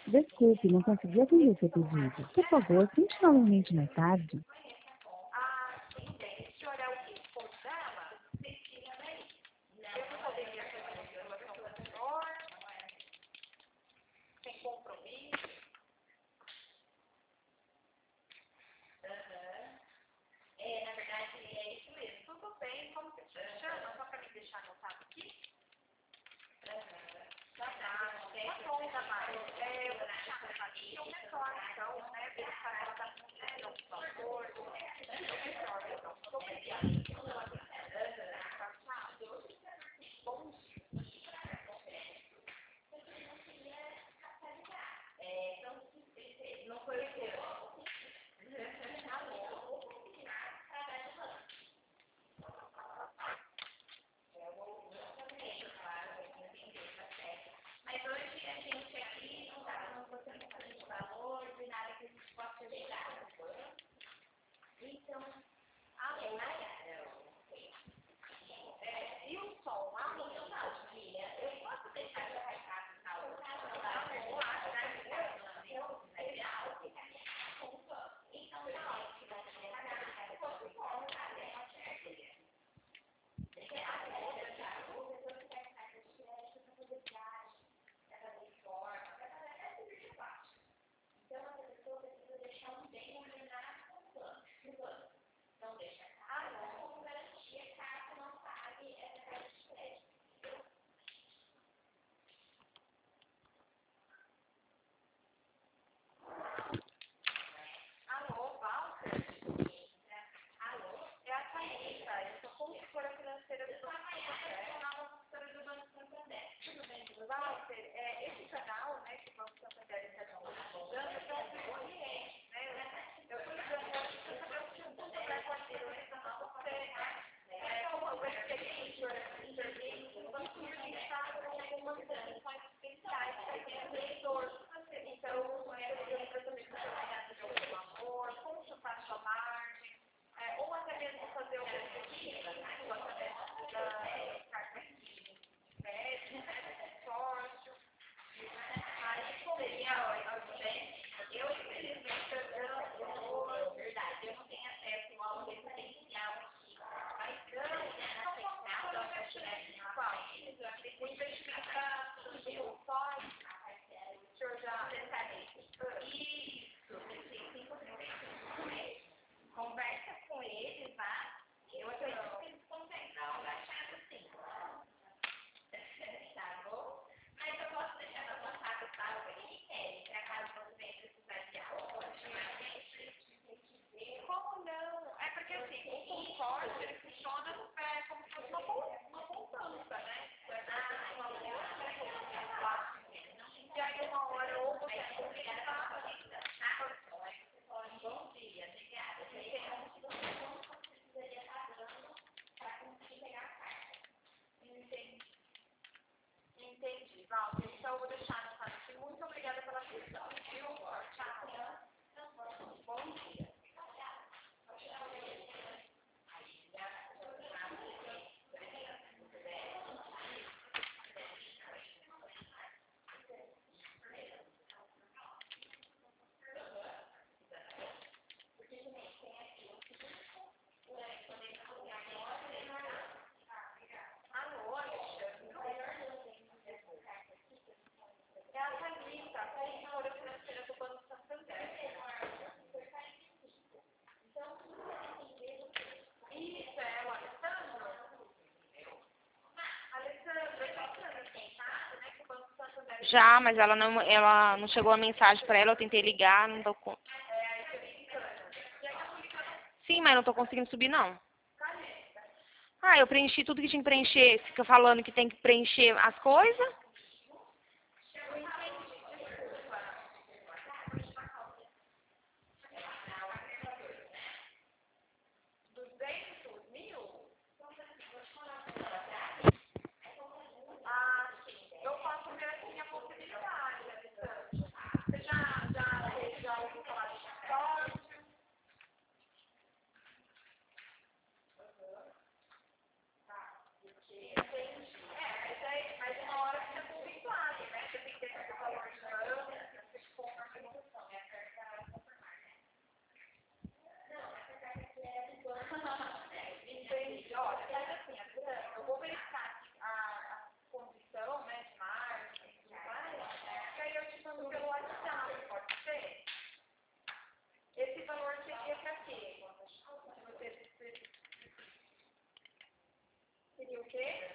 Desculpe, não consegui atender seu pedido. Por favor, tente novamente mais tarde. Ah, tudo bem. Esse senhor é o esposo dela? Eu não poderia fazer uma observação para o senhor? Sem compromisso? Na verdade, é isso mesmo. Tudo bem. Como que se chama? Só para me deixar anotado aqui? Tá bom, Damara. Eu vou deixar anotado aqui. Eu retorno, então, né? Verificar se ela está cumprindo algum valor. Eu retorno, então. Muito obrigada. Bom dia. Não foi o seu. Mas hoje a gente aqui não está dando você de valor, de nada que a gente possa ajudar. Então, alô? E o som? Alô? Filha, eu posso deixar seu recado na outra? Então, na hora que você não deixa com garantia, caso não pague essa garantia. Alô, Walter? Alô? É a Thaísa, eu sou consultora financeira do Banco Santander. Tudo bem, Walter? Esse canal, né, que o Banco Santander está divulgando, é para o cliente, né? Eu estou ligando para saber o que você vai fazer você, uma experiência em serviço, o Banco Santander está com algumas condições especiais para quem é investidor. Então, eu queria para saber se você vai dar de algum amor, consultar sua margem, ou até mesmo fazer uma pesquisa, através da carta de crédito, consórcio. Aí, poderia, eu infelizmente, verdade, eu não tenho acesso ao residencial aqui, mas não o investimento surgiu, pode, o senhor já isso, conversa com eles, tá? Eu acredito que eles conseguem dar uma baixada sim. Tá bom? Mas eu posso deixar na sua casa salvo aqui, Kelly, para caso você venha precisar de apoio. Como não? É porque assim, o consórcio ele funciona como se fosse uma poupança, né? E aí uma hora ou você bom dia, obrigada. Entendi, Walter. Então eu vou deixar anotado aqui. Muito obrigada pela atenção. Tchau. Bom dia. Alô, Alexandre. É a Thalita, consultora financeira do Banco Santander. Isso, é o Alessandro? Alessandro, eu estou sentado, né, que o Banco Santander... Já, mas ela não chegou a mensagem para ela, eu tentei ligar, não tô com... aí você me engana. E aí eu fico Sim, mas não tô conseguindo subir, não. Ah, eu preenchi tudo que tinha que preencher. Fica falando que tem que preencher as coisas. eu posso ver assim a possibilidade, Alessandro. Você já ouviu falar de consórcio? Entendi. Mas uma hora que você quê?